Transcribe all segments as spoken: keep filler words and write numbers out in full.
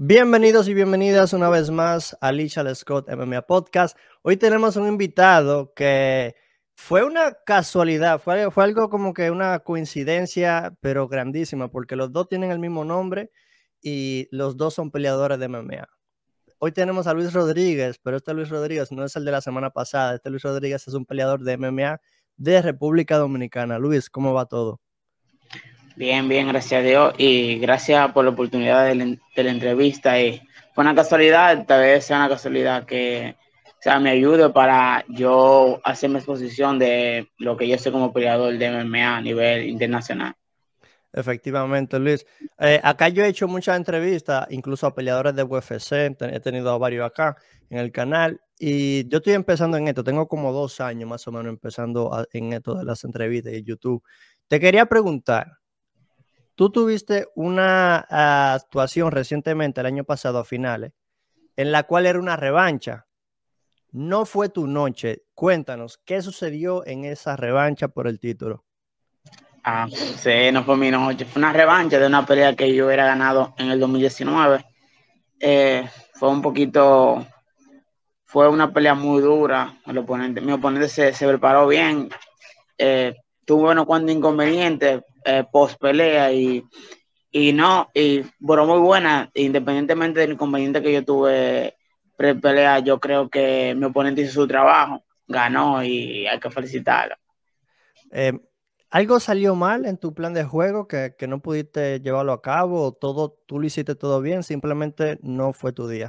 Bienvenidos y bienvenidas una vez más a Lichal Scott M M A Podcast. Hoy tenemos un invitado que fue una casualidad, fue, fue algo como que una coincidencia, pero grandísima, porque los dos tienen el mismo nombre y los dos son peleadores de M M A. Hoy tenemos a Luis Rodríguez, pero este Luis Rodríguez no es el de la semana pasada. Este Luis Rodríguez es un peleador de M M A de República Dominicana. Luis, ¿cómo va todo? Bien, bien, gracias a Dios y gracias por la oportunidad de la, de la entrevista. Y fue una casualidad, tal vez sea una casualidad que o sea, me ayude para yo hacer mi exposición de lo que yo sé como peleador de M M A a nivel internacional. Efectivamente, Luis. Eh, acá yo he hecho muchas entrevistas, incluso a peleadores de U F C, he tenido a varios acá en el canal y yo estoy empezando en esto, tengo como dos años más o menos empezando a, en esto de las entrevistas y YouTube. Te quería preguntar, tú tuviste una uh, actuación recientemente, el año pasado a finales, en la cual era una revancha. No fue tu noche. Cuéntanos, ¿qué sucedió en esa revancha por el título? Ah, sí, no fue mi noche, fue una revancha de una pelea que yo hubiera ganado en el dos mil diecinueve. Eh, fue un poquito, fue una pelea muy dura. El oponente, mi oponente se, se preparó bien. Eh, tuvo unos cuantos inconvenientes eh, post pelea y, y no, y bueno, muy buena, independientemente del inconveniente que yo tuve pre pelea, yo creo que mi oponente hizo su trabajo, ganó y hay que felicitarlo. Eh, ¿Algo salió mal en tu plan de juego que, que no pudiste llevarlo a cabo o todo, tú lo hiciste todo bien, simplemente no fue tu día?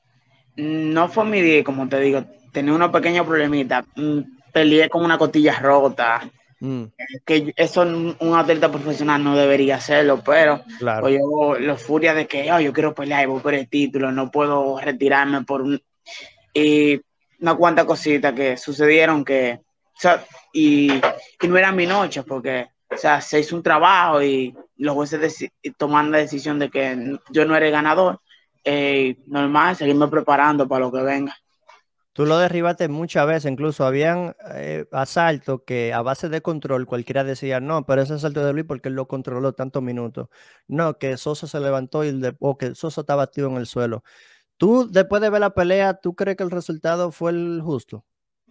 No fue mi día, como te digo, tenía unos pequeños problemitas, mm, peleé con una costilla rota, Mm, que eso un, un atleta profesional no debería hacerlo, pero claro. pues yo la furia de que oh, yo quiero pelear y voy por el título, no puedo retirarme por un... Y una cuantas cositas que sucedieron que, o sea, y, y no era mi noche porque, o sea, se hizo un trabajo y los jueces tomando la decisión de que yo no era el ganador, eh, normal, seguirme preparando para lo que venga. Tú lo derribaste muchas veces, incluso habían eh, asaltos que a base de control cualquiera decía, no, pero ese asalto de Luis porque él lo controló tantos minutos. No, que Sosa se levantó y el de, o que Sosa estaba activo en el suelo. Tú, después de ver la pelea, ¿tú crees que el resultado fue el justo?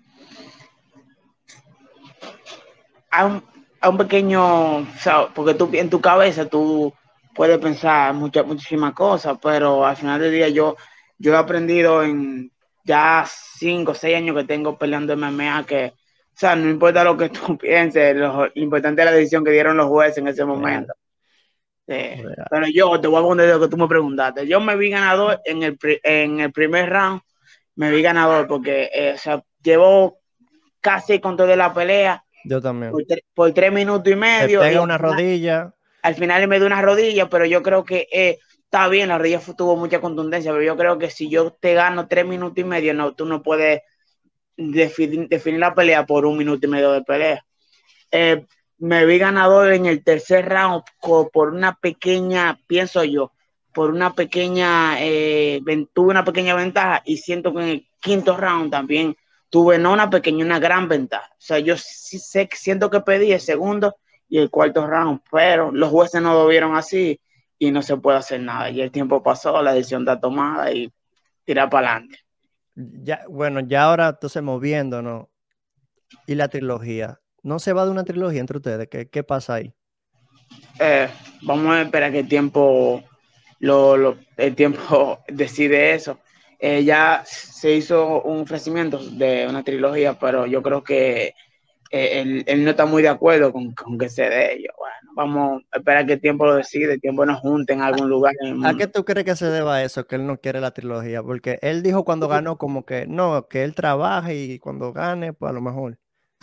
A un, a un pequeño, o sea, porque tú en tu cabeza tú puedes pensar muchas, muchísimas cosas, pero al final del día yo, yo he aprendido en ya cinco o seis años que tengo peleando M M A que, o sea, no importa lo que tú pienses, lo, lo importante es la decisión que dieron los jueces en ese Real, momento. Sí. real. Pero yo te voy a poner lo que tú me preguntaste. Yo me vi ganador en el, en el primer round, me vi ganador porque eh, o sea, llevo casi control de la pelea Yo también. por, tre por tres minutos y Te medio y pega al una final, rodilla. al final me dio una rodilla, pero yo creo que eh, está bien, la rodilla tuvo mucha contundencia, pero yo creo que si yo te gano tres minutos y medio, no, tú no puedes definir, definir la pelea por un minuto y medio de pelea. Eh, me vi ganador en el tercer round por una pequeña, pienso yo, por una pequeña, eh, tuve una pequeña ventaja y siento que en el quinto round también tuve no una pequeña, una gran ventaja. O sea, yo sí sé, siento que pedí el segundo y el cuarto round, pero los jueces no lo vieron así y no se puede hacer nada. Y el tiempo pasó, la decisión está tomada y tirar para adelante. Ya, bueno, ya ahora entonces moviéndonos. Y la trilogía. ¿No se va de una trilogía entre ustedes? ¿Qué, qué pasa ahí? Eh, vamos a esperar que el tiempo, lo, lo, el tiempo decide eso. Eh, ya se hizo un ofrecimiento de una trilogía, pero yo creo que eh, él, él, no está muy de acuerdo con, con que se dé ello. Bueno, vamos a esperar que el tiempo lo decide, el tiempo nos junte en ¿A, algún lugar en el a mundo. qué tú crees que se deba eso, que él no quiere la trilogía? Porque él dijo cuando ganó como que no, que él trabaje y cuando gane, pues a lo mejor.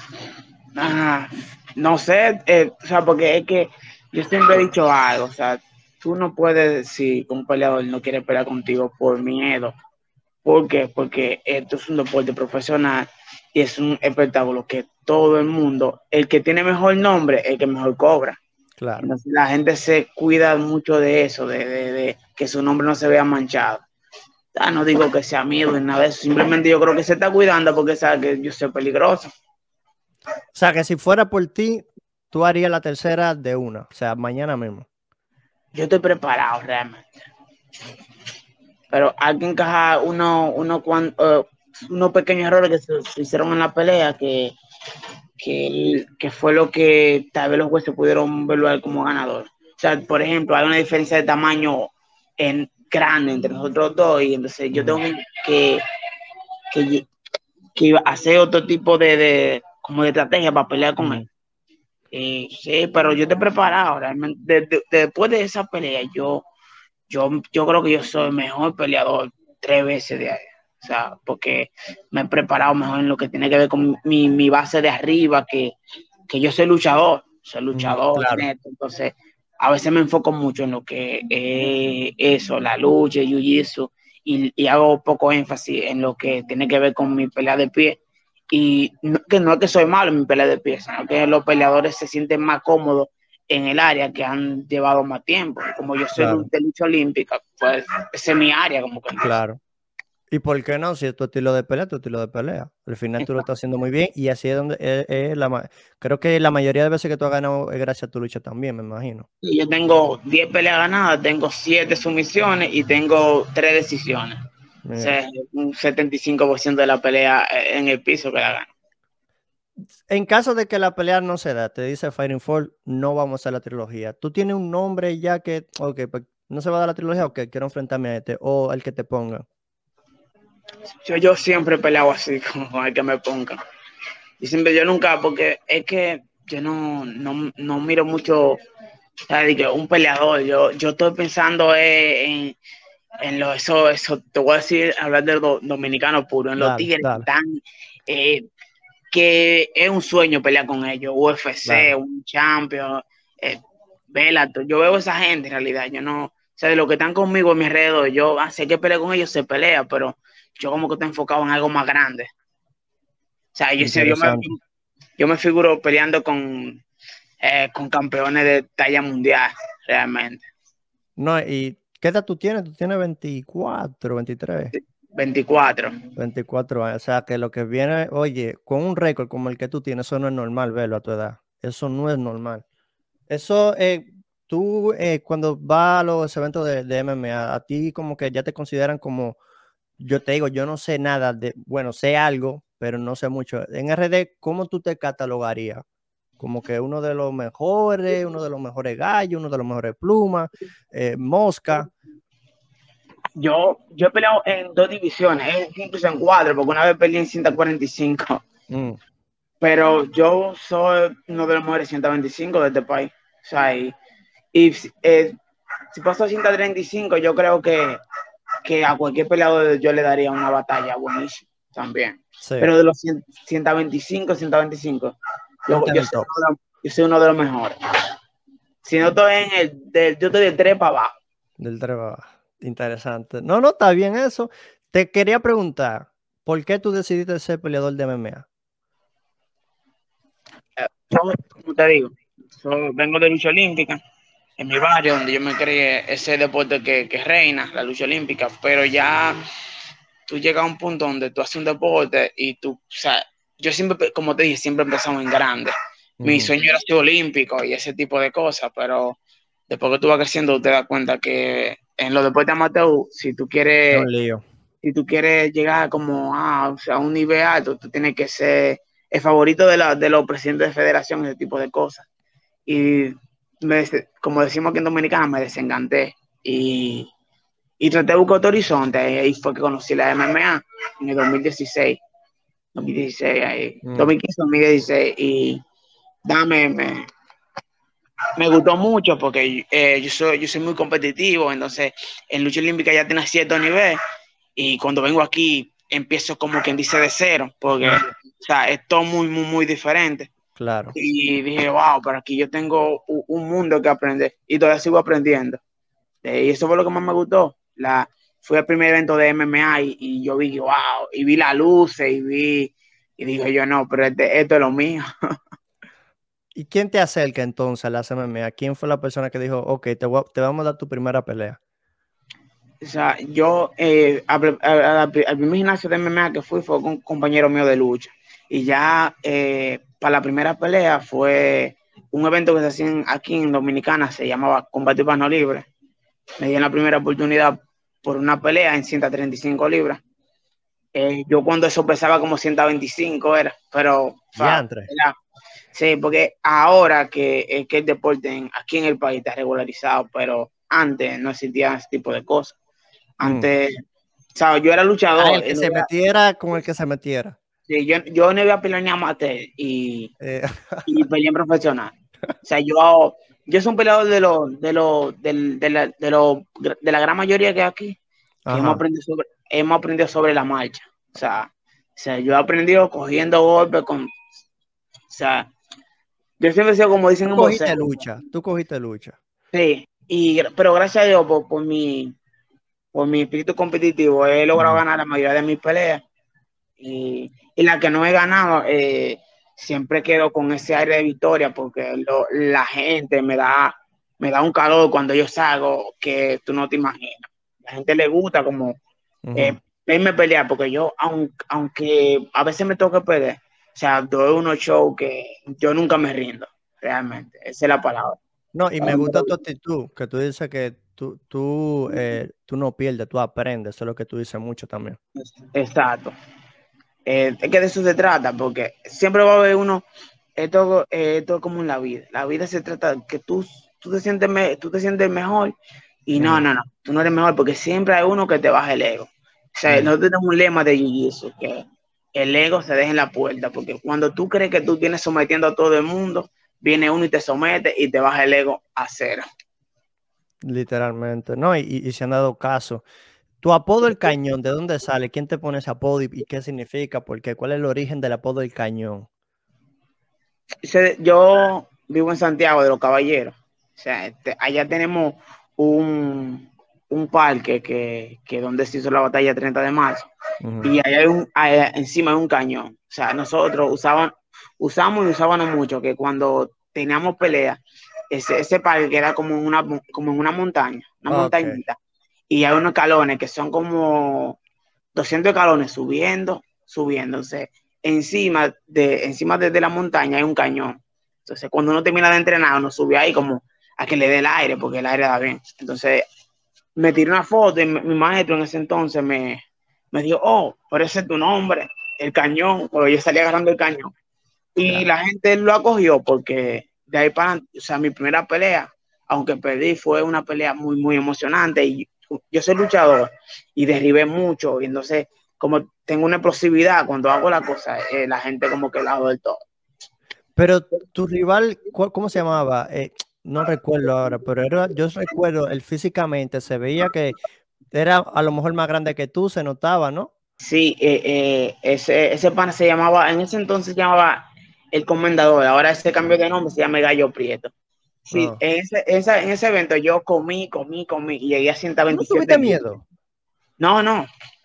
Ah, no sé, eh, o sea, porque es que yo siempre he dicho algo, o sea, tú no puedes decir que un peleador no quiere pelear contigo por miedo. ¿Por qué? Porque esto es un deporte profesional y es un espectáculo que todo el mundo, el que tiene mejor nombre, el que mejor cobra. Claro. Entonces la gente se cuida mucho de eso, de, de, de que su nombre no se vea manchado. Ah, no digo que sea miedo ni nada de eso, simplemente yo creo que se está cuidando porque sabe que yo soy peligroso. O sea, que si fuera por ti, tú harías la tercera de una. O sea, mañana mismo. Yo estoy preparado realmente. pero hay que encajar uno, uno cuan- eh, unos pequeños errores que se, se hicieron en la pelea que, que, que fue lo que tal vez los jueces pudieron verlo a él como ganador. O sea, por ejemplo, hay una diferencia de tamaño en, grande entre nosotros dos y entonces yo tengo Ujú. que, que, que hacer otro tipo de, de, como de estrategia para pelear con él. Ujú. Eh, sí, pero yo te he preparado realmente. De, de, de, después de esa pelea, yo, yo, yo creo que yo soy el mejor peleador tres veces de ahí. O sea, porque me he preparado mejor en lo que tiene que ver con mi, mi base de arriba, que, que yo soy luchador, soy Ujú. luchador, Claro, neto. Entonces, a veces me enfoco mucho en lo que es eso, la lucha, el jiu-jitsu, y, y hago poco énfasis en lo que tiene que ver con mi pelea de pie. Y no, que no es que soy malo en mi pelea de pie, sino que los peleadores se sienten más cómodos en el área que han llevado más tiempo. Como yo soy claro, de lucha olímpica, pues esa es mi área, como que dice. claro. ¿Y por qué no? Si es tu estilo de pelea, tu estilo de pelea. Al final tú lo estás haciendo muy bien y así es donde es, es la ma- creo que la mayoría de veces que tú has ganado es gracias a tu lucha también, me imagino. Yo tengo diez peleas ganadas, tengo siete sumisiones y tengo tres decisiones. O Mira. sea, un setenta y cinco por ciento de la pelea en el piso que la gano. En caso de que la pelea no se da, te dice Fighting Fall, no vamos a hacer la trilogía. ¿Tú tienes un nombre ya que, ok, pues no se va a dar la trilogía, ok, quiero enfrentarme a este, o el que te ponga? Yo, yo siempre he peleado así, como con el que me pongan. Y siempre, yo nunca, porque es que yo no, no, no miro mucho, ¿sabes? Que un peleador, yo, yo estoy pensando en, en lo, eso, eso, te voy a decir, hablar de los dominicanos puros, en los Dale, tigres que dale, están, eh, que es un sueño pelear con ellos, U F C, claro. un champion, eh, Bellator. Yo veo a esa gente en realidad, yo no, o sea, de los que están conmigo en mi alrededor, yo ah, sé que pelear con ellos se pelea, pero yo como que estoy enfocado en algo más grande. O sea, yo, sé, yo, me, Interesante. yo me figuro peleando con, eh, con campeones de talla mundial, realmente. No, ¿y qué edad tú tienes? Tú tienes veinticuatro, veintitrés, veinticuatro. veinticuatro años. O sea, que lo que viene, oye, con un récord como el que tú tienes, eso no es normal verlo a tu edad. Eso no es normal. Eso, eh, tú eh, cuando vas a los eventos de, de M M A, a ti como que ya te consideran como, yo te digo, yo no sé nada de, bueno, sé algo, pero no sé mucho. En R D, ¿cómo tú te catalogarías? Como que uno de los mejores, uno de los mejores gallos, uno de los mejores plumas, eh, mosca. Yo, yo he peleado en dos divisiones, incluso en cuatro, porque una vez peleé en ciento cuarenta y cinco. Mm, Pero yo soy uno de los mejores ciento veinticinco de este país. O sea, y, y eh, si paso a ciento treinta y cinco, yo creo que, que a cualquier peleador yo le daría una batalla buenísima también. sí, Pero de los ciento veinticinco, ciento veinticinco, tú yo, estás en yo, el soy top uno de los, yo soy uno de los mejores. Si no estoy en el, de, yo estoy de tres para abajo. del trabajo. Interesante. No, no, está bien eso. Te quería preguntar, ¿por qué tú decidiste ser peleador de M M A? Yo, como te digo, yo vengo de lucha olímpica en mi barrio, donde yo me creé ese deporte que, que reina, la lucha olímpica, pero ya tú llegas a un punto donde tú haces un deporte y tú, o sea, yo siempre, como te dije, siempre empezamos en grande. Mi Ujú. sueño era ser olímpico y ese tipo de cosas, pero después que tú vas creciendo, te das cuenta que en los deportes amateur, si tú Es quieres, un lío. si tú quieres llegar como a, o sea, a un nivel alto, tú tienes que ser el favorito de, la, de los presidentes de federación, ese tipo de cosas. Y me, como decimos aquí en Dominicana, me desencanté y, y traté de buscar otro horizonte. Ahí fue que conocí la M M A en el dos mil dieciséis, dos mil dieciséis ahí, Mm, dos mil quince, dos mil dieciséis, y dame, me, me gustó mucho porque eh, yo, soy, yo soy muy competitivo, entonces en lucha olímpica ya tiene cierto nivel y cuando vengo aquí empiezo como quien dice de cero, porque mm, o sea, es todo muy, muy, muy diferente. claro. Y dije, wow, pero aquí yo tengo un, un mundo que aprender y todavía sigo aprendiendo. Eh, y eso fue lo que más me gustó. La, fui al primer evento de M M A y, y yo vi, wow, y vi las luces y vi, y dije yo, no, pero este, esto es lo mío. ¿Y quién te acerca entonces a la M M A? ¿Quién fue la persona que dijo, ok, te, voy a- te vamos a dar tu primera pelea? O sea, yo eh, al, al, al primer gimnasio de M M A que fui fue con un compañero mío de lucha. Y ya eh, para la primera pelea fue un evento que se hacía aquí en Dominicana, se llamaba Combate Urbano Libre. Me dieron la primera oportunidad por una pelea en ciento treinta y cinco libras. Eh, yo cuando eso pesaba como ciento veinticinco era, pero, o sea, Diantre. era, sí, porque ahora que, eh, que el deporte en, aquí en el país está regularizado, pero antes no existía ese tipo de cosas. Mm. Antes, o sea, yo era A luchador, el y que no se había- metiera con el que se metiera. sí, yo, yo no iba a pelear ni amateur y, Eh, y peleé en profesional. O sea, yo, yo soy un peleador de lo, de lo, del- de la, de lo, de la gran mayoría que hay aquí, que hemos Ajá. aprendido sobre, hemos aprendido sobre la marcha. O sea, o sea, yo he aprendido cogiendo golpes con, o sea, yo siempre he sido como dicen Tú en boxeo. cogiste lucha, tú cogiste lucha. Sí, y, pero gracias a Dios por, por mi, por mi espíritu competitivo he logrado Ujú. ganar la mayoría de mis peleas. Y, y la que no he ganado, eh, siempre quedo con ese aire de victoria porque lo, la gente me da, me da un calor cuando yo salgo que tú no te imaginas. La gente le gusta como Ujú. eh, verme pelear porque yo, aunque, aunque a veces me toque perder, o sea, doy unos shows que yo nunca me rindo, realmente. Esa es la palabra. No, y me gusta tu actitud, que tú dices que tú, tú, eh, tú no pierdes, tú aprendes, eso es lo que tú dices mucho también. Exacto. Eh, es que de eso se trata, porque siempre va a haber uno, esto, eh, esto es como en la vida. La vida se trata de que tú, tú, te sientes me, tú te sientes mejor y no, Ujú, no, no, tú no eres mejor porque siempre hay uno que te baja el ego. O sea, ujú. nosotros tenemos un lema de Jiu-Jitsu, que el ego se deja en la puerta, porque cuando tú crees que tú tienes sometiendo a todo el mundo, viene uno y te somete y te baja el ego a cero. Literalmente, ¿no? Y, y, y se han dado caso. Tu apodo El Cañón, ¿de dónde sale? ¿Quién te pone ese apodo y, y qué significa? ¿Por qué? ¿Cuál es el origen del apodo El Cañón? Yo vivo en Santiago de los Caballeros. O sea, este, allá tenemos un, un parque que, que donde se hizo la batalla treinta de marzo. Ujú. Y allá hay un, allá encima hay un cañón. O sea, nosotros usaban, usamos y usábamos mucho que cuando teníamos peleas, ese, ese parque queda como en una, como en una montaña, una Ok. montañita. Y hay unos escalones que son como doscientos escalones subiendo, subiéndose. Encima de, encima de, de la montaña hay un cañón. Entonces, cuando uno termina de entrenar, uno sube ahí como a que le dé el aire, porque el aire da bien. Entonces, me tiré una foto y mi, mi maestro en ese entonces me, me dijo, oh, por ese es tu nombre, el cañón, porque yo salí agarrando el cañón. Y Ya. la gente lo acogió porque de ahí para, o sea, mi primera pelea, aunque perdí, fue una pelea muy, muy emocionante. Y yo soy luchador y derribé mucho. Y entonces, como tengo una explosividad, cuando hago la cosa, eh, la gente como que la hago del todo. Pero tu rival, ¿cuál- ¿cómo se llamaba? Eh, no recuerdo ahora, pero era, yo recuerdo, él físicamente se veía que era a lo mejor más grande que tú, se notaba, ¿no? Sí, eh, eh, ese, ese pan se llamaba, en ese entonces se llamaba El Comendador, ahora ese cambio de nombre se llama Gallo Prieto. Sí, No. en ese, esa, en ese evento yo comí, comí, comí y llegué a ciento ¿Tú no veintisiete tuviste libras. miedo? No, no,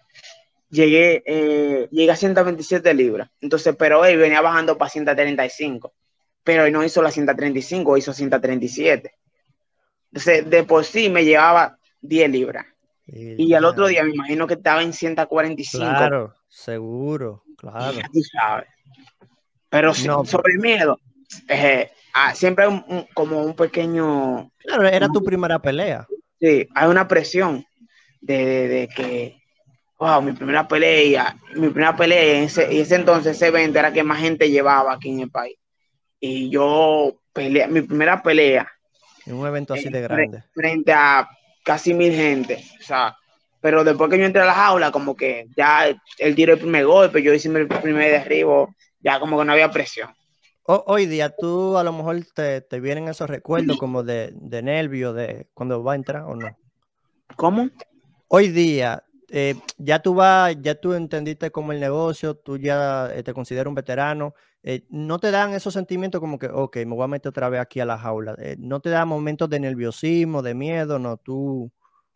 llegué, eh, llegué a ciento veintisiete libras. Entonces, pero él venía bajando para ciento treinta y cinco, pero él no hizo la ciento treinta y cinco, hizo ciento treinta y siete. Entonces, de por sí me llevaba diez libras. Y Y al otro ya, día me imagino que estaba en ciento cuarenta y cinco. claro, seguro, Y ya claro. tú sabes. Pero sí, No, sobre el miedo, eh, ah, siempre hay un, un, como un pequeño, claro, era un, tu primera pelea. sí, hay una presión de, de, de, que, wow, mi primera pelea, mi primera pelea, en ese, en ese entonces ese evento era que más gente llevaba aquí en el país. Y yo peleé, mi primera pelea En un evento así eh, de fre, grande. frente a casi mil gente, o sea, pero después que yo entré a la jaula, como que ya él tiró el primer golpe, yo hice el primer derribo, ya como que no había presión. Ho- hoy día tú a lo mejor te, te vienen esos recuerdos como de, de nervio, de cuando va a entrar o no. ¿Cómo? Hoy día, eh, ya tú vas, ya tú entendiste como el negocio, tú ya eh, te consideras un veterano, eh, no te dan esos sentimientos como que, ok, me voy a meter otra vez aquí a la jaula, eh, no te da momentos de nerviosismo, de miedo, no, tú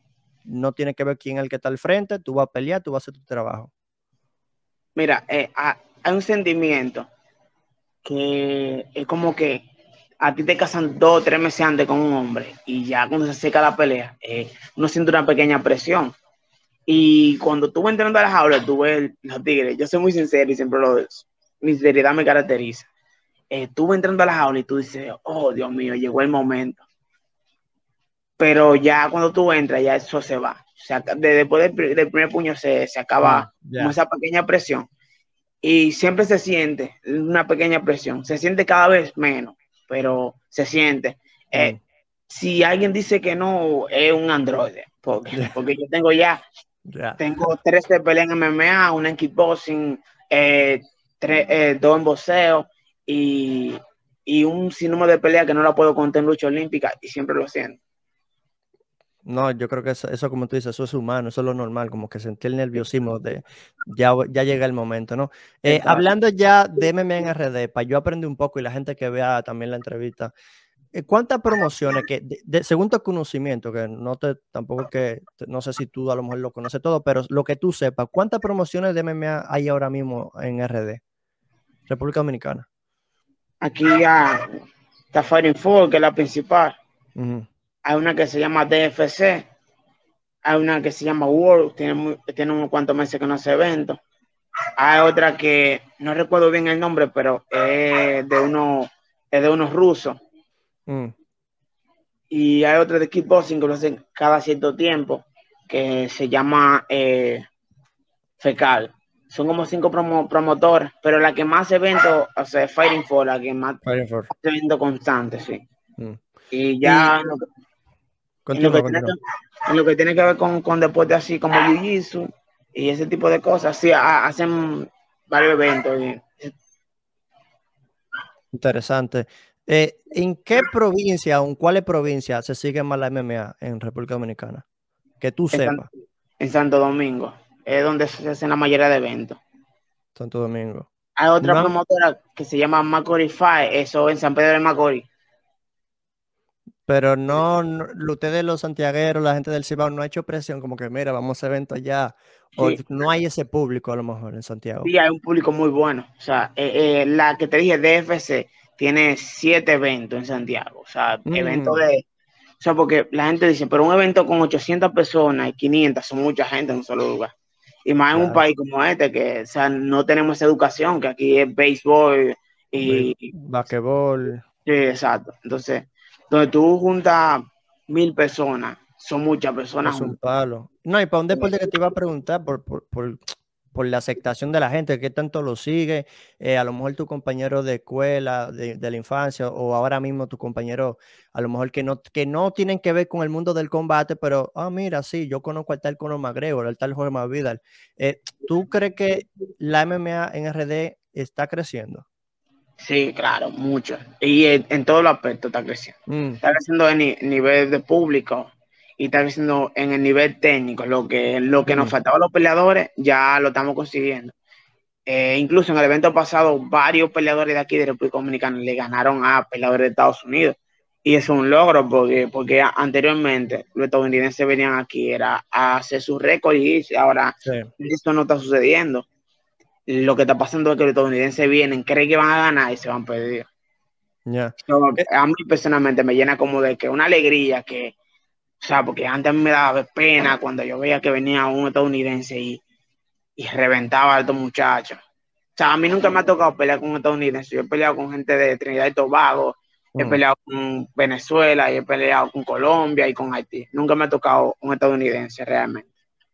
no tienes que ver quién es el que está al frente, tú vas a pelear, tú vas a hacer tu trabajo. Mira, eh, ha, hay un sentimiento que es como que a ti te casan dos o tres meses antes con un hombre y ya cuando se seca la pelea, eh, uno siente una pequeña presión. Y cuando tú vas entrando a la jaula, tú ves los tigres. Yo soy muy sincero y siempre lo digo. Mi sinceridad me caracteriza. Eh, tú vas entrando a la jaula y tú dices, oh, Dios mío, llegó el momento. pero ya cuando tú entras, ya eso se va. O sea, de- después del, pri- del primer puño se, se Ah, acaba como ya. esa pequeña presión. Y siempre se siente una pequeña presión. Se siente cada vez menos, pero se siente. Mm, Eh, si alguien dice que no, es un androide, porque, ya, porque yo tengo ya, ya. tengo tres de pelea en M M A, una en kickboxing, eh, tres, eh, dos en boxeo y, y un sinnúmero de peleas que no la puedo contar en lucha olímpica y siempre lo siento. No, yo creo que eso, eso, como tú dices, eso es humano, eso es lo normal, como que sentir el nerviosismo de ya, ya llega el momento, ¿no? Eh, Exacto. hablando ya de M M A en R D, para yo aprender un poco y la gente que vea también la entrevista, eh, ¿cuántas promociones que, de- de- según tu conocimiento, que no te, tampoco que, no sé si tú a lo mejor lo conoces todo, pero lo que tú sepas, ¿cuántas promociones de M M A hay ahora mismo en R D, República Dominicana? Aquí ya está Fighting For, que es la principal. Ujú. Hay una que se llama D F C, hay una que se llama World, tiene, muy- tiene unos cuantos meses que no hace evento. Hay otra que no recuerdo bien el nombre, pero es de, uno, es de unos rusos. Mm. Y hay otra de kickboxing que lo hacen cada cierto tiempo, que se llama eh, Fecal. Son como cinco promo, promotores, pero la que más evento, o sea, Fighting For, la que más Fighting for. hace evento constante, sí. Mm. Y Y ya en lo que, en lo continúa, que tiene continúa. que, en lo que, tiene que ver con, con deportes así como Jiu-Jitsu y ese tipo de cosas, sí, ha, hacen varios eventos. Y, Interesante. Eh, ¿en qué provincia o en cuáles provincias se sigue más la M M A en República Dominicana? Que tú en, San, sepas, en Santo Domingo, es donde se hacen la mayoría de eventos. Santo Domingo. Hay otra No han- promotora que se llama Macorís Fight, eso en San Pedro de Macorís. pero no, no- lo- ustedes los santiagueros, la gente del Cibao, no ha hecho presión como que, mira, vamos a evento allá. O Sí, no hay ese público a lo mejor en Santiago. sí, hay un público muy bueno. O sea, eh, eh, la que te dije, D F C, tiene siete eventos en Santiago. O sea, eventos Mm, de. O sea, porque la gente dice, pero un evento con ochocientas personas y quinientas son mucha gente en un solo lugar. Y más en un claro. país como este, que o sea, no tenemos esa educación, que aquí es béisbol Ve- y. Basquetbol Sí, exacto. Entonces, donde tú juntas mil personas, son muchas personas es un juntas. palo. No, y para un deporte que te iba a preguntar por, por, por, por la aceptación de la gente, qué tanto lo sigue, eh, a lo mejor tu compañero de escuela, de, de la infancia, o ahora mismo tu compañero, a lo mejor que no, que no tienen que ver con el mundo del combate, pero, ah, mira, sí, yo conozco al tal Conor McGregor, al tal Jorge Masvidal. Eh, ¿tú crees que la M M A en R D está creciendo? Sí, claro, mucho. Y en, en todos los aspectos está creciendo. Mm, Está creciendo en ni- nivel de público y está creciendo en el nivel técnico. Lo que, lo que nos mm, faltaba a los peleadores ya lo estamos consiguiendo. Eh, incluso en el evento pasado, varios peleadores de aquí de República Dominicana le ganaron a peleadores de Estados Unidos. Y eso es un logro porque, porque anteriormente los estadounidenses venían aquí era a hacer su récord y ahora sí, esto no está sucediendo. Lo que está pasando es que los estadounidenses vienen, creen que van a ganar y se van perdidos. ya. So, Eh, a mí personalmente me llena como de que una alegría que, o sea, porque antes a mí me daba pena cuando yo veía que venía un estadounidense y, y reventaba a estos muchachos. O sea, a mí nunca me ha tocado pelear con un estadounidense. Yo he peleado con gente de Trinidad y Tobago, he mm. peleado con Venezuela y he peleado con Colombia y con Haití. Nunca me ha tocado un estadounidense realmente.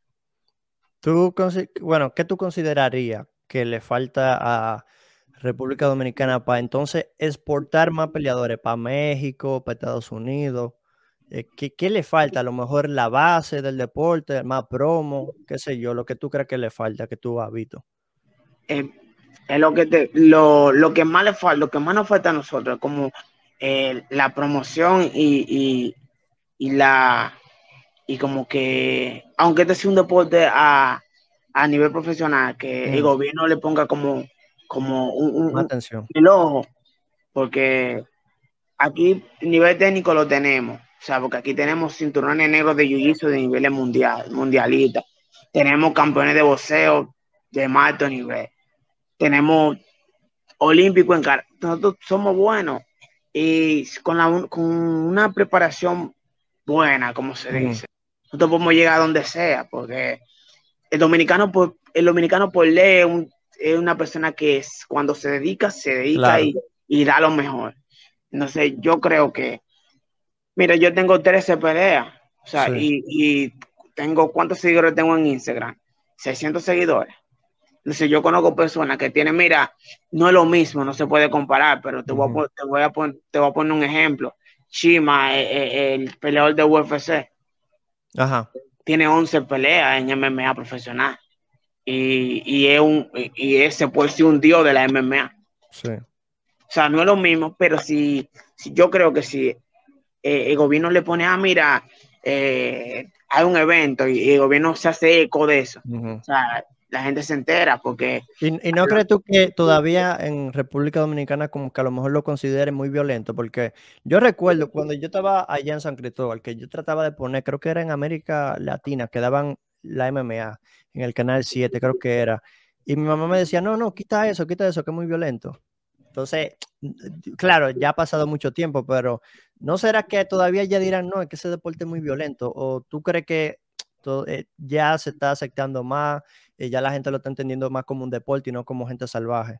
¿Tú, consi- bueno, qué tú considerarías que le falta a República Dominicana para entonces exportar más peleadores para México, para Estados Unidos? Eh, ¿qué, qué le falta? A lo mejor la base del deporte, más promo, qué sé yo, lo que tú crees que le falta, que tú has visto. Eh, es lo que te, lo, lo que más le falta, lo que más nos falta a nosotros, como eh, la promoción y, y, y la y como que, aunque este sea un deporte a, a nivel profesional, que el Mm, gobierno le ponga como, como un, un- más un- atención. el ojo, porque aquí nivel técnico lo tenemos, o sea, porque aquí tenemos cinturones negros de jiu-jitsu de niveles mundial, mundialistas, tenemos campeones de boxeo de más alto nivel, tenemos olímpico en cara, nosotros somos buenos y con, la, con una preparación buena, como se Mm, dice, nosotros podemos llegar a donde sea, porque el dominicano por, el dominicano por ley es, un, es una persona que es, cuando se dedica, se dedica claro. y, y da lo mejor. Entonces yo creo que Mira, yo tengo trece peleas, o sea, Sí. y, y tengo, ¿cuántos seguidores tengo en Instagram? Seiscientos seguidores. Entonces yo conozco personas que tienen, mira, no es lo mismo, no se puede comparar, pero te voy a, Ujú. pon- te voy a, pon- te voy a poner un ejemplo. Chima, eh, eh, el peleador de U F C, Ajá, tiene once peleas en M M A profesional y, y es un, y y ese puede ser un dios de la M M A. sí. O sea, no es lo mismo, pero si, si yo creo que si eh, el gobierno le pone, ah, mira, eh, hay un evento y, y el gobierno se hace eco de eso, Ujú. o sea, la gente se entera porque ¿Y, y no crees tú que todavía en República Dominicana como que a lo mejor lo consideren muy violento? Porque yo recuerdo cuando yo estaba allá en San Cristóbal, que yo trataba de poner, creo que era en América Latina, que daban la M M A en el canal siete, creo que era. Y mi mamá me decía, no, no, quita eso, quita eso, que es muy violento. Entonces, claro, ya ha pasado mucho tiempo, pero ¿no será que todavía ya dirán, no, es que ese deporte es muy violento? ¿O tú crees que to- eh, ya se está aceptando más, eh, ya la gente lo está entendiendo más como un deporte y no como gente salvaje?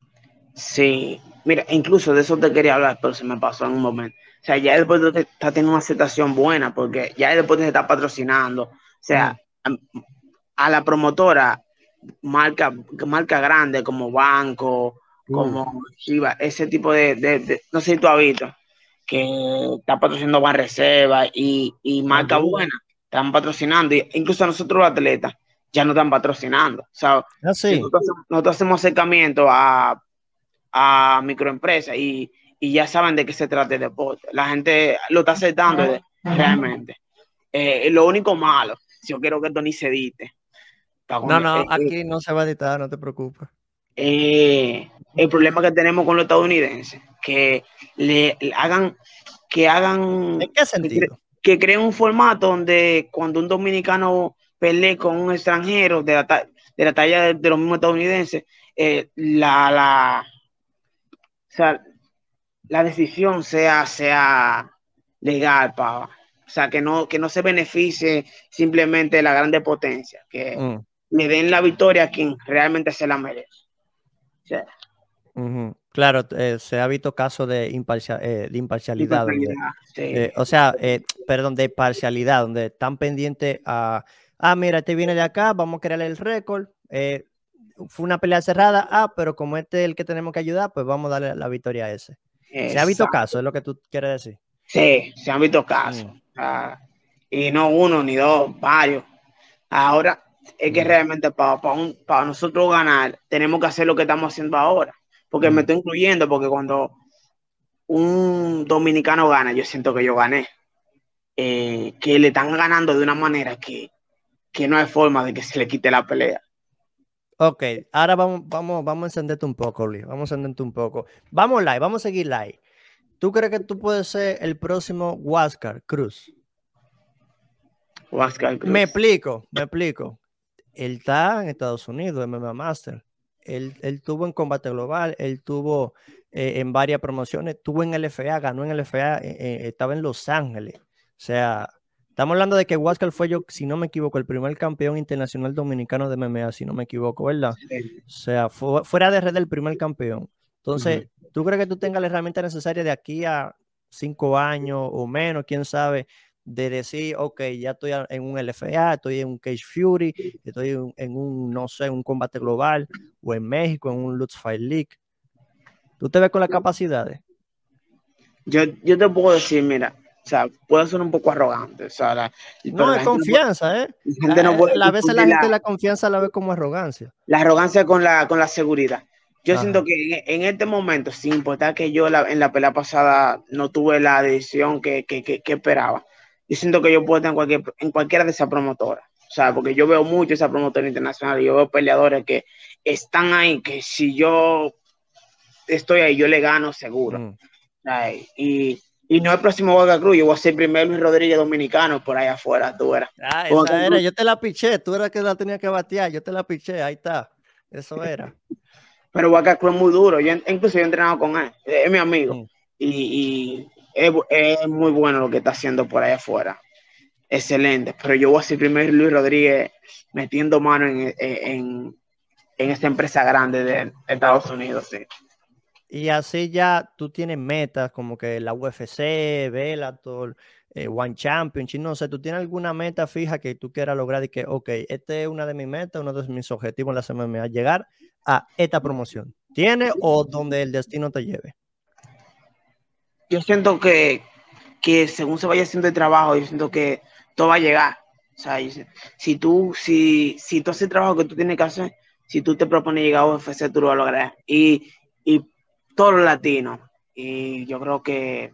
sí, mira, incluso de eso te quería hablar, pero se me pasó en un momento. O sea, ya el deporte está teniendo una aceptación buena porque ya el deporte se está patrocinando. O Mm, sea, a la promotora, marca, marca grande como Banco, uh, como Chiva, ese tipo de, de, de, no sé si tú has visto, que está patrocinando Banreserva y, y ah, marca duro. buena, están patrocinando, y incluso nosotros los atletas ya no están patrocinando. O sea, Ah, si sí. nosotros, nosotros hacemos acercamiento a, a microempresas y, y ya saben de qué se trata el deporte. La gente lo está aceptando realmente. Eh, lo único malo, si yo quiero que esto ni se edite, No, cuando, no, eh, aquí no se va a editar, no te preocupes. eh, el problema que tenemos con los estadounidenses, que le, le hagan, que ¿En hagan, qué que, cre, sentido? que creen un formato donde cuando un dominicano pelee con un extranjero de la, de la talla de, de los mismos estadounidenses, eh, la, la, o sea, la decisión sea, sea legal, pa, o sea, que no, que no se beneficie simplemente la grande potencia, que Mm, le den la victoria a quien realmente se la merece. O sea, ujú. Claro, eh, se ha visto casos de, imparcia- eh, de imparcialidad, donde, sí. eh, o sea, eh, perdón, de parcialidad, donde están pendientes a, ah, mira, este viene de acá, vamos a crearle el récord, eh, fue una pelea cerrada, ah, pero como este es el que tenemos que ayudar, pues vamos a darle la victoria a ese. Se ha visto Exacto. casos, es lo que tú quieres decir. Sí, se han visto casos. Mm, Ah, y no uno ni dos, varios. Ahora es que mm, realmente para, para, un- para nosotros ganar tenemos que hacer lo que estamos haciendo ahora. Porque me mm. estoy incluyendo, porque cuando un dominicano gana, yo siento que yo gané. Eh, que le están ganando de una manera que, que no hay forma de que se le quite la pelea. Ok, ahora vamos, vamos, vamos a encenderte un poco, Luis. Vamos a encenderte un poco. Vamos live, vamos a seguir live. ¿Tú crees que tú puedes ser el próximo Huáscar Cruz? Oscar Me Cruz. explico, me explico. Él está en Estados Unidos, M M A Master. Él, él tuvo en Combate Global, él tuvo eh, en varias promociones, tuvo en L F A, ganó en L F A, eh, eh, estaba en Los Ángeles. O sea, estamos hablando de que Huáscar fue yo, si no me equivoco, el primer campeón internacional dominicano de M M A, si no me equivoco, ¿verdad? Sí. O sea, fu- fuera de red el primer campeón. Ujú. Entonces, ¿tú crees que tú tengas la herramienta necesaria de aquí a cinco años o menos, quién sabe, de decir, ok, ya estoy a- en un L F A, estoy en un Cage Fury, estoy en, en un, no sé, un combate global, o en México, en un Lutz Fight League? ¿Tú te ves con las capacidades? Yo, yo te puedo decir, mira, o sea, puedo ser un poco arrogante, o sea, la- pero No, la es gente no puede, confianza, ¿eh? la gente no A, puede a veces confundir la la, gente la confianza la ve como arrogancia. la arrogancia con la, con la seguridad. Yo siento Ajá. que en, en este momento, sin importar que yo la- en la pelea pasada no tuve la decisión que, que, que, que esperaba, yo siento que yo puedo estar en, cualquier, en cualquiera de esas promotoras. O sea, porque yo veo mucho esa promotora internacional y yo veo peleadores que están ahí, que si yo estoy ahí, yo le gano seguro. Mm. Ay, y, y no el próximo Boca Cruz, yo voy a ser primero Luis Rodríguez dominicano por ahí afuera, tú eras. Ah, Boca esa era, Cruz. yo te la piché, tú eras que la tenía que batear, yo te la piché, ahí está. Eso era. Pero Boca Cruz es muy duro, yo, incluso yo he entrenado con él, es mi amigo, Mm. y, y es, es, muy bueno lo que está haciendo por ahí afuera, excelente, pero yo voy a ser primero Luis Rodríguez metiendo mano en, en, en esta empresa grande de Estados Unidos, sí. Y así ya tú tienes metas como que la U F C, Bellator, eh, One Championship, no sé, tú tienes alguna meta fija que tú quieras lograr y que, ok, esta es una de mis metas, uno de mis objetivos en la M M A, llegar a esta promoción. ¿Tiene o donde el destino te lleve? Yo siento que, que según se vaya haciendo el trabajo, yo siento que todo va a llegar. O sea, yo sé- si tú, si, si tú haces el trabajo que tú tienes que hacer, si tú te propones llegar a U F C, tú lo vas a lograr. Y, y todos los latinos, y yo creo que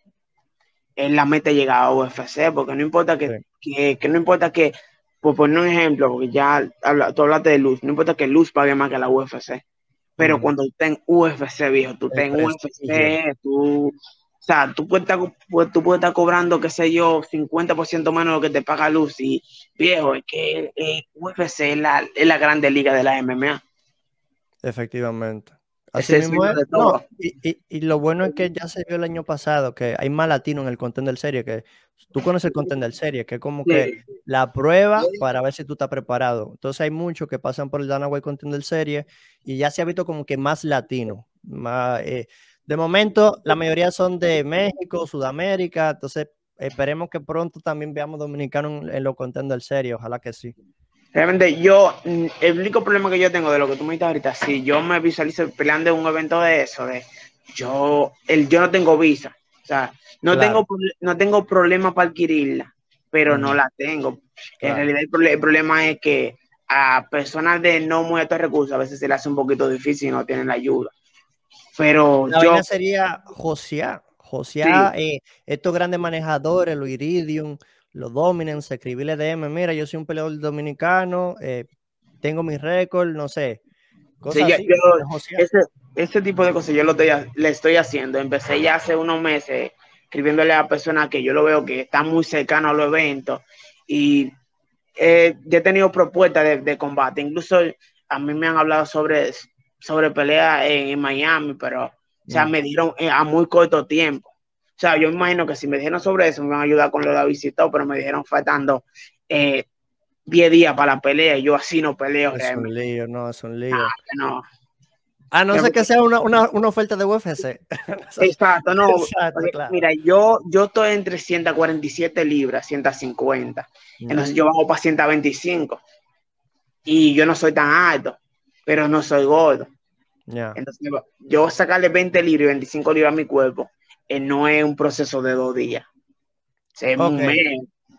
es la meta llegar a U F C, porque no importa que, Sí. que, que no importa que, por poner un ejemplo, porque ya habla, tú hablaste de Luz, no importa que Luz pague más que la U F C, pero Ujú. cuando tú estás en U F C, viejo, tú estás El en prestigio. U F C, tú, o sea, tú puedes estar, pues, tú puedes estar cobrando, qué sé yo, cincuenta por ciento menos de lo que te paga Luz, y viejo, es que eh, U F C es la, es la grande liga de la M M A, Efectivamente. es Así el mismo sueño es. de No, todo. y, y, y lo bueno es que ya se vio el año pasado que hay más latino en el Contender Serie, que tú conoces el Contender Serie, que es como que Sí. la prueba para ver si tú estás preparado. Entonces hay muchos que pasan por el Dana White Contender Serie y ya se ha visto como que más latino. Más, eh, de momento, la mayoría son de México, Sudamérica, entonces esperemos que pronto también veamos dominicanos en, en los Contender Serie, ojalá que sí. Realmente yo, mm, el único problema que yo tengo de lo que tú me dices ahorita, si yo me visualizo peleando en un evento de eso, de yo, el, yo no tengo visa, o sea, no tengo, Claro, proble- no tengo problema para adquirirla, pero no ujú, la tengo. En claro. realidad el, prole- el problema es que a personas de no muy altos recursos a veces se les hace un poquito difícil y no tienen la ayuda. Pero La yo, vaina sería josear, sí, josear eh, estos grandes manejadores, los Iridium, los Dominance, escribirle D M, mira, yo soy un peleador dominicano, eh, tengo mi récord, no sé, sí, cosas yo, así, yo- como que josear. ese, ese tipo de cosas yo lo estoy, le estoy haciendo. Empecé ya hace unos meses escribiéndole a personas que yo lo veo que están muy cercanos a los eventos y eh, yo he tenido propuestas de, de combate. Incluso a mí me han hablado sobre, sobre peleas en, en Miami, pero o sea, Mm, me dieron eh, a muy corto tiempo. O sea, yo imagino que si me dijeron sobre eso, me van a ayudar con lo de la visita, pero me dijeron faltando eh, diez días para la pelea y yo así no peleo es un realmente. lío, no, es un Ah, lío. no. A no ser que sea una, una, una oferta de U F C. Exacto, no. Exacto, claro. Mira, yo, yo estoy entre ciento cuarenta y siete libras, ciento cincuenta. Ya, Entonces yo bajo para ciento veinticinco. Y yo no soy tan alto, pero no soy gordo. ya. Entonces yo sacarle veinte libras y veinticinco libras a mi cuerpo eh, no es un proceso de dos días. O sea, es Ok. un mes,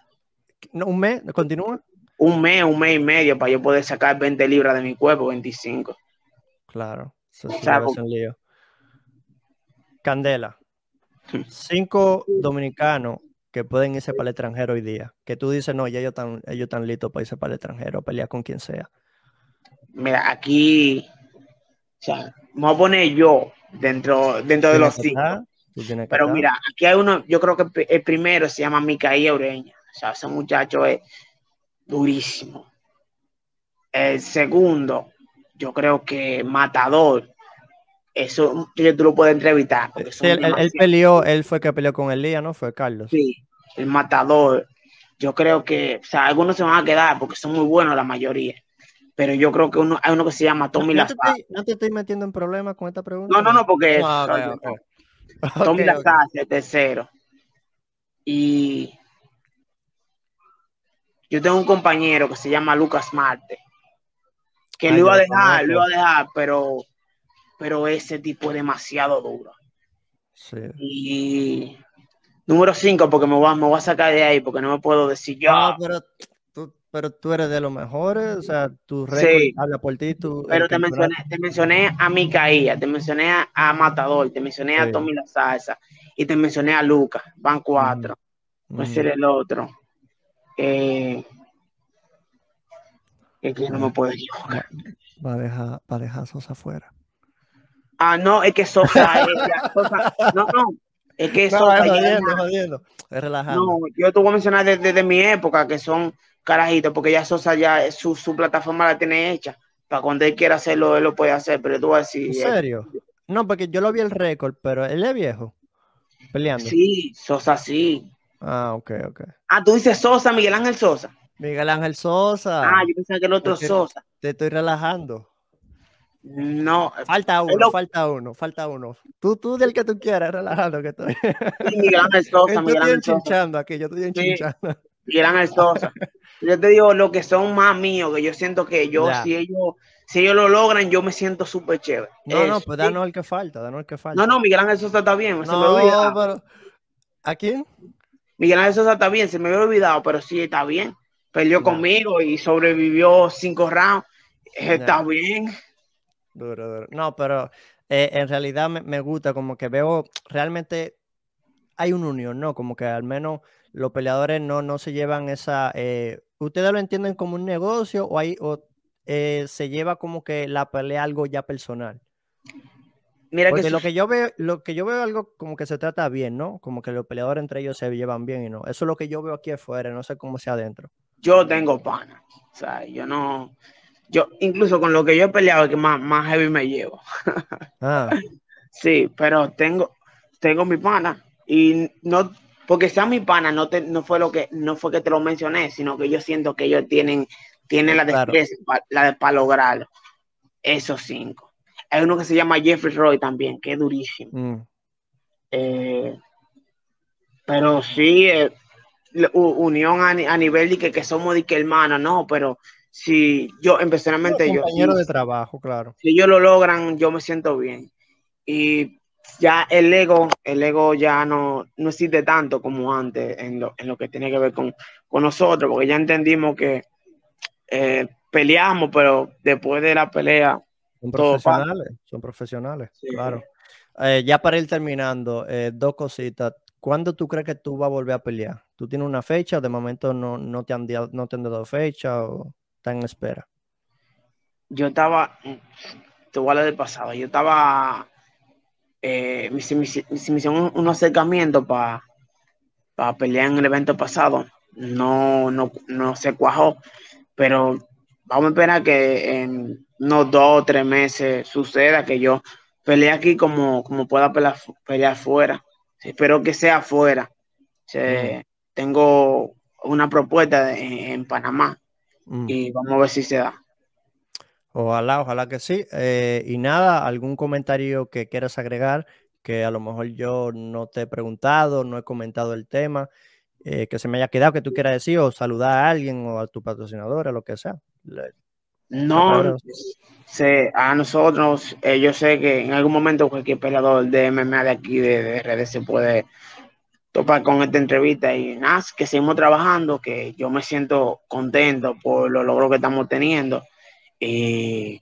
No, ¿un mes? ¿Continúa? un mes, un mes y medio para yo poder sacar veinte libras de mi cuerpo, veinticinco. Claro, eso O sí sea, debe ser un lío. Candela. Cinco dominicanos que pueden irse para el extranjero hoy día. Que tú dices, no, ya ellos están, ellos están listos para irse para el extranjero, a pelear con quien sea. mira, aquí, o sea, me voy a poner yo dentro, dentro de Tiene los que cinco. estar, tú tienes que Pero estar. mira, aquí hay uno, yo creo que el primero se llama Micaía Ureña. O sea, ese muchacho es durísimo. El segundo, yo creo que Matador. Eso que tú lo puedes entrevistar Sí, porque sí, son él, él- él demasiados. peleó, él fue que peleó con Elías, ¿no? Fue Carlos. Sí, el Matador. Yo creo que, o sea, algunos se van a quedar porque son muy buenos la mayoría. Pero yo creo que uno, hay uno que se llama No, Tommy no te Lazar. estoy, no te estoy metiendo en problemas con esta No, pregunta, no, no. no, porque No, ok, soy yo, ok. no. Ok, Tommy ok. Lazar es el tercero. Y yo tengo un compañero que se llama Lucas Marte, que Ah, lo yo iba a lo dejar, lo iba conozco. a dejar, pero, pero ese tipo es demasiado duro. Sí. Y número cinco, porque me voy, a, me voy a sacar de ahí, porque no me puedo decir yo. No, pero tú, pero tú eres de los mejores, o sea, tu récord Sí, habla por ti, tú, el pero te mencioné, campeonato. te mencioné a Micaía, te mencioné a, a Matador, te mencioné a Sí. Tommy La Salsa y te mencioné a Lucas. Van Ujú, cuatro. Puede ser ujú. el otro. Eh, es que no me Va, puedo equivocar. va, va a dejar, va a dejar a Sosa afuera. Ah, no, es que Sosa es ya, Sosa, no, no, es que No, Sosa es ya es jodiendo, es más. jodiendo, es No, relajando. yo te voy a mencionar desde, desde mi época, que son carajitos, porque ya Sosa ya su, su plataforma la tiene hecha. Para cuando él quiera hacerlo, él lo puede hacer, pero tú vas a ¿En decir, eh, serio? No, porque yo lo vi el récord, pero él es viejo, peleando. sí, Sosa sí. Ah, ok, ok. Ah, tú dices Sosa, Miguel Ángel Sosa. Miguel Ángel Ah, Sosa, yo pensaba que el te otro estoy, Sosa. te estoy relajando. No, Falta es uno, lo- falta uno, falta uno. Tú, tú del que tú quieras, relajado que estoy. sí, Miguel Ángel Sosa, Yo Miguel estoy Ángel Sosa. enchinchando aquí, yo estoy Sí, enchinchando. Miguel Ángel Sosa. Yo te digo lo que son más míos, que yo siento que yo, Ya. si ellos, si ellos lo logran, yo me siento súper chévere. No, no, Es, pues sí. danos el que falta, danos el que No, no, falta. Miguel Ángel Sosa está bien, se me olvida. No, pero ¿a quién? Miguel Ángel Sosa está bien, se me había olvidado, pero sí está bien. Perdió Ya, conmigo y sobrevivió cinco rounds. Está ya, bien. duro, duro. No, pero eh, en realidad me, me gusta como que veo realmente hay una unión, ¿no? Como que al menos los peleadores no, no se llevan esa... eh, ¿ustedes lo entienden como un negocio o, hay, o eh, se lleva como que la pelea algo ya personal? Mira que Porque eso, lo que yo veo, lo que yo veo algo como que se trata bien, ¿no? Como que los peleadores entre ellos se llevan bien y no. Eso es lo que yo veo aquí afuera, no sé cómo sea adentro. yo tengo pana. O sea, yo no, yo incluso con lo que yo he peleado, que más, más heavy me llevo. Ah, Sí, pero tengo, tengo mi pana. Y no, porque sea mi pana, no, te, no fue lo que, no fue que te lo mencioné, sino que yo siento que ellos tienen, tienen eh, la claro. destreza para la, pa lograrlo. Esos cinco. Hay uno que se llama Jeffrey Roy también, que es durísimo. Mm. Eh, pero sí, eh, unión a, a, nivel de que, que somos de que hermanos, no, pero si yo, No, personalmente, yo, si, compañero de trabajo, claro. si ellos lo logran, yo me siento bien. Y ya el ego, el ego ya no, no existe tanto como antes en lo, en lo que tiene que ver con, con nosotros, porque ya entendimos que eh, peleamos, pero después de la pelea, Son todo pasa. profesionales, son profesionales, Sí. claro. Eh, ya para ir terminando, eh, dos cositas. ¿Cuándo tú crees que tú vas a volver a pelear? ¿Tú tienes una fecha? De momento no, no te han, dia- no te han dado fecha o está en espera. Yo estaba, te voy a hablar del pasado, yo estaba, eh, me, me, me hicieron un, un acercamiento para pa pelear en el evento pasado, no, no, no se cuajó, pero vamos a esperar que en unos dos o tres meses suceda que yo pelee aquí como, como pueda pelear, pelear fuera. Espero que sea fuera. Mm, Se, tengo una propuesta de, en, en Panamá mm. y vamos a ver si se da. Ojalá, ojalá que sí. Eh, y nada, algún comentario que quieras agregar, que a lo mejor yo no te he preguntado, no he comentado el tema, eh, que se me haya quedado, que tú quieras decir, o saludar a alguien o a tu patrocinadora, lo que sea. Le- La No, palabra sé, a nosotros, eh, yo sé que en algún momento cualquier peleador de M M A de aquí de, de R D se puede topar con esta entrevista y nada, que seguimos trabajando, que yo me siento contento por los logros que estamos teniendo y,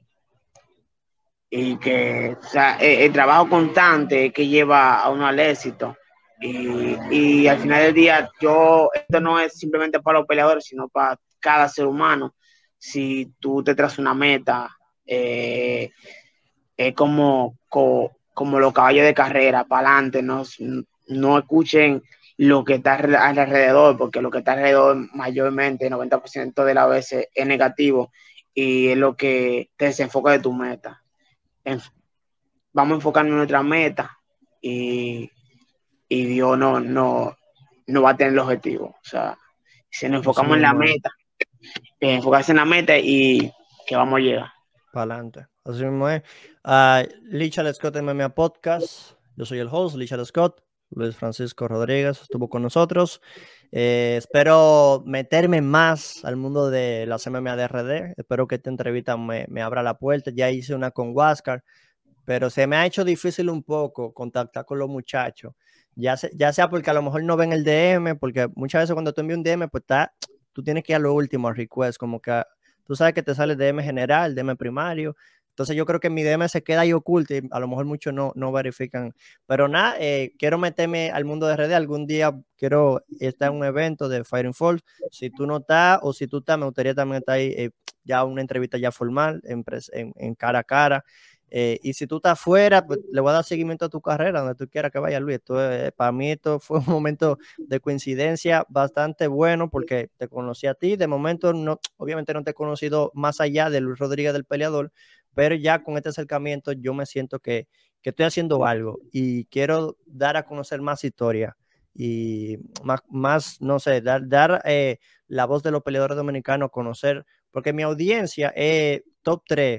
y que o sea, el, el, trabajo constante que lleva a uno al éxito. Y, y al final del día, yo, esto no es simplemente para los peleadores, sino para cada ser humano. Si tú te trazas una meta, eh, es como, como, como los caballos de carrera, para adelante, no, no escuchen lo que está alrededor, porque lo que está alrededor mayormente, noventa por ciento de las veces es negativo y es lo que te desenfoca de tu meta. En, vamos a enfocarnos en nuestra meta y, y Dios no, no, no va a tener el objetivo. O sea, si nos así enfocamos en la mismo es, meta, eh, enfocarse en la meta y que vamos a llegar. para adelante. Así mismo es. Uh, Lichard Scott M M A Podcast. Yo soy el host, Lichard Scott. Luis Francisco Rodríguez estuvo con nosotros. Eh, espero meterme más al mundo de las M M A de R D. Espero que esta entrevista me, me abra la puerta. Ya hice una con Huáscar, pero se me ha hecho difícil un poco contactar con los muchachos. Ya, se, ya sea porque a lo mejor no ven el D M, porque muchas veces cuando tú envías un D M, pues está, tú tienes que ir a lo último, a request, como que tú sabes que te sale el D M general, D M primario. Entonces yo creo que mi D M se queda ahí oculto y a lo mejor muchos no, no verifican. Pero nada, eh, quiero meterme al mundo de R D. Algún día quiero estar en un evento de Fighting Falls. Si tú no estás o si tú estás, me gustaría también estar ahí eh, ya una entrevista ya formal, en, en, en cara a cara. Eh, y si tú estás fuera, pues le voy a dar seguimiento a tu carrera, donde tú quieras que vaya, Luis. Esto, eh, para mí esto fue un momento de coincidencia bastante bueno porque te conocí a ti. De momento, no, obviamente no te he conocido más allá de Luis Rodríguez del Peleador, pero ya con este acercamiento yo me siento que, que estoy haciendo algo y quiero dar a conocer más historia y más, más no sé, dar, dar eh, la voz de los peleadores dominicanos, conocer, porque mi audiencia es top tres.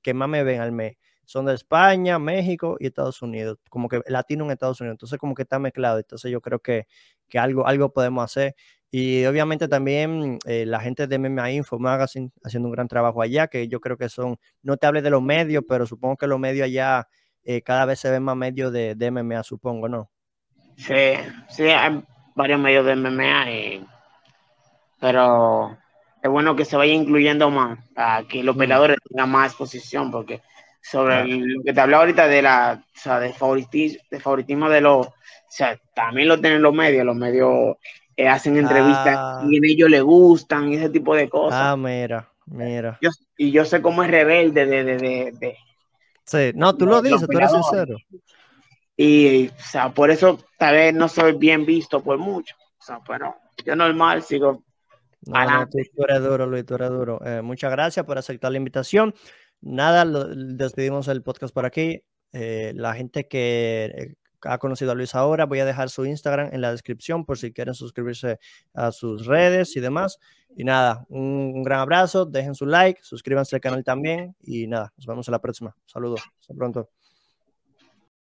que más me ven al mes son de España, México y Estados Unidos, como que latino en Estados Unidos, entonces como que está mezclado, entonces yo creo que, que algo, algo podemos hacer. Y obviamente también eh, la gente de M M A Info Magazine haciendo un gran trabajo allá, que yo creo que son, no te hablé de los medios, pero supongo que los medios allá eh, cada vez se ven más medios de, de M M A, supongo, ¿no? Sí, sí, hay varios medios de M M A, y, pero es bueno que se vaya incluyendo más, para que los Mm, peleadores tengan más exposición, porque sobre claro. el- lo que te hablaba ahorita de la, o sea, de favoritismo, de favoritismo de los, o sea, también lo tienen los medios, los medios eh, hacen entrevistas Ah, y en ellos les gustan y ese tipo de cosas. ah, mira, mira. Yo, y yo sé cómo es rebelde de, de, de, de, Sí, no, tú de lo los dices, tú eres peleadores. sincero. Y, o sea, por eso tal vez no soy bien visto por mucho. O sea, pero yo normal sigo No, no, tú, adelante. tú eres duro, Luis, tú eres duro. Eh, muchas gracias por aceptar la invitación. Nada, lo- despedimos el podcast por aquí. Eh, la gente que eh, ha conocido a Luis ahora, voy a dejar su Instagram en la descripción por si quieren suscribirse a sus redes y demás. Y nada, un, un gran abrazo, dejen su like, suscríbanse al canal también y nada, nos vemos en la próxima. Saludos, hasta pronto.